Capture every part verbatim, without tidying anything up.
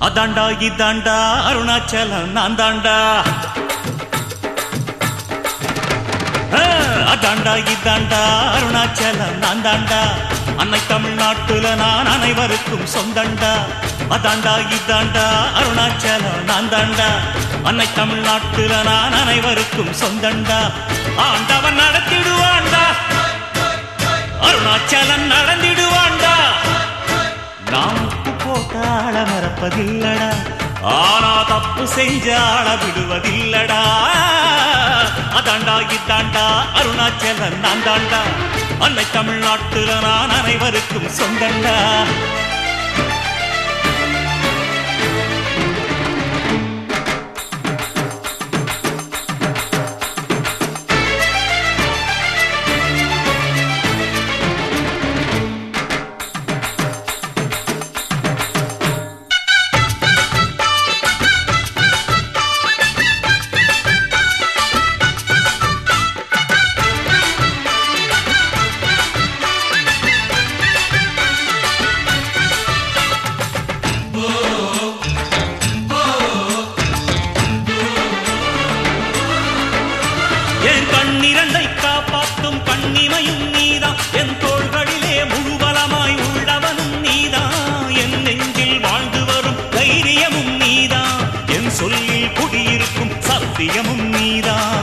அதாண்டா இதாண்டா அருணாச்சலம் நான் தாண்டா. அதாண்டா இதாண்டா அருணாச்சலம் நான் தாண்டா. அன்னை தமிழ்நாட்டுல நான் அனைவருக்கும் சொந்தண்டா. அதாண்டா இதாண்டா அருணாச்சலம் நான் தாண்டா. அன்னை தமிழ்நாட்டுல நான் அனைவருக்கும் சொந்தண்டா. ஆண்டவன் நடத்திடுவாண்டா, அருணாச்சலம் நடந்திடுவாண்டா. நாம் போட்டாள மறப்பதில்லடா, ஆனா தப்பு செஞ்சாள விடுவதில்லடா. அதாண்டா இதாண்டா அருணாச்சலம் நான் தாண்டா. அன்னை தமிழ்நாட்டுல நான் அனைவருக்கும் சொந்தண்டா. என் கண்ணிரண்டை காப்பாற்றும் கண்ணிமையும் நீதான், என் தோள்களிலே முழுபலமாய் உள்ளவனும் நீதான், என் நெஞ்சில் வாழ்ந்து வரும் தைரியமும் நீதான், என் சொல்லில் குடியிருக்கும் சத்தியமும் நீதான்.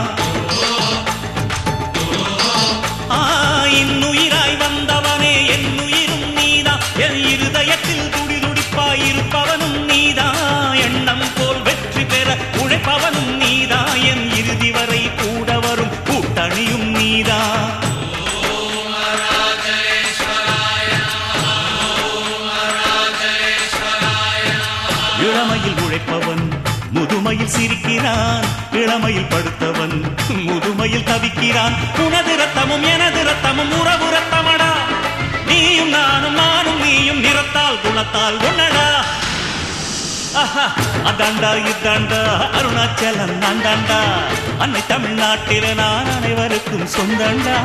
இன்னுயிராய் வந்தவனே என் உயிரும் நீதான், என் இருதயத்தில் துடி துடிப்பாய் இருப்பவனும் நீதான், எண்ணம் போல் வெற்றி பெற உழைப்பவனும் நீதான், என் இறுதி வரை கூட வரும் கூட்டணியும் நீதான். இளமையில் உழைப்பவன் முதுமையில் சிரிக்கிறான், இளமையில் படுத்தவன் முதுமையில் தவிக்கிறான். உனது ரத்தமும் எனது ரத்தமும் உறவு ரத்தமடா, நீயும் நானும் நானும் நீயும் நிறத்தால் குணத்தால் ஒன்னடா. அதாண்டா இதாண்டா அருணாச்சலம் நான் தாண்டா. அன்னை தமிழ்நாட்டில நான் அனைவருக்கும் சொந்தண்டா.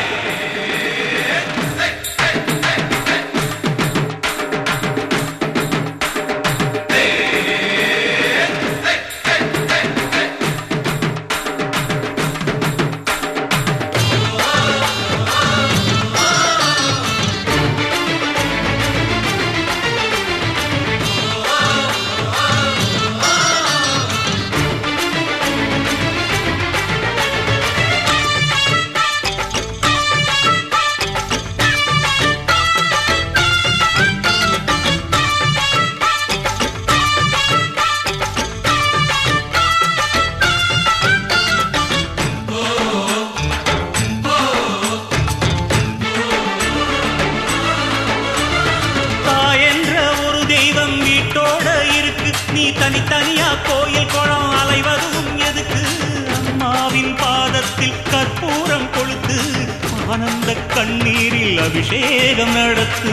நீ தனித்தனியா கோயில் குளம் அலைவதும் எதுக்கு? அம்மாவின் பாதத்தில் கற்பூரம் கொளுத்து ஆனந்த கண்ணீரில் அபிஷேகம் நடத்து.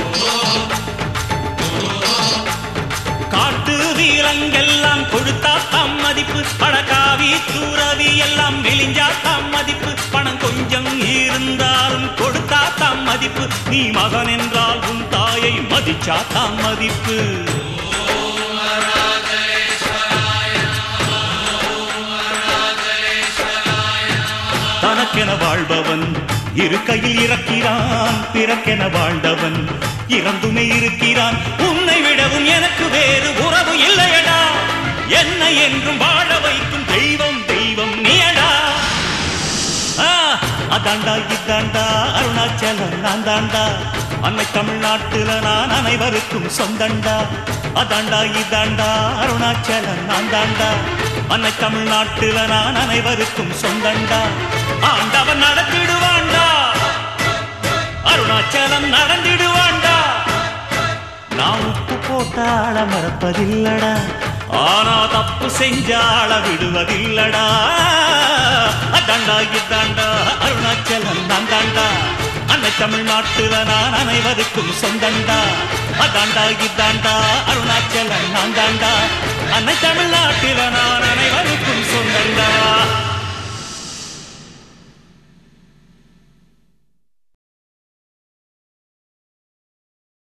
காட்டு வீரங்கெல்லாம் கொடுத்தா தம் மதிப்பு, பணக்காவி தூரவி எல்லாம் மெலிஞ்சா தம் மதிப்பு, பணம் கொஞ்சம் இருந்தாலும் கொடுத்தா தம் மதிப்பு, நீ மகன் என்றால் உன் தாயை மதிச்சா தம் மதிப்பு. தனக்கென வாழ்பவன் இருக்கையில் இறக்கிறான், பிறக்கென வாழ்ந்தவன் இறந்துமே இருக்கிறான். உன்னை விடவும் எனக்கு வேறு உறவு இல்லையடா, என்னை என்றும் வாழ வைக்கும் தெய்வம் தெய்வம் நீயடா. அதாண்டா இதாண்டா அருணாச்சலம் நான் தாண்டா. அன்னை தமிழ்நாட்டுல நான் அனைவருக்கும் சொந்தண்டா. அதாண்டா இதாண்டா அருணாச்சலம் நான் தாண்டா. அன்னை தமிழ்நாட்டுல நான் அனைவருக்கும் சொந்தண்டா. ஆண்டவன் நடத்திடுவாண்டா, அருணாச்சலம் நடந்திடுவாண்டா. நான் உப்பு போட்டாள மறப்பதில்லடா, ஆனா தப்பு செஞ்சாள விடுவதில்லடா. அதாண்டா இதாண்டா அருணாச்சலம் நான் தாண்டா. அன்னை தமிழ்நாட்டுல நான் அனைவருக்கும் சொந்தண்டா. அதாண்டா இதாண்டா அருணாச்சலம் நான் தாண்டா. அன்னை தமிழ்நாட்டுல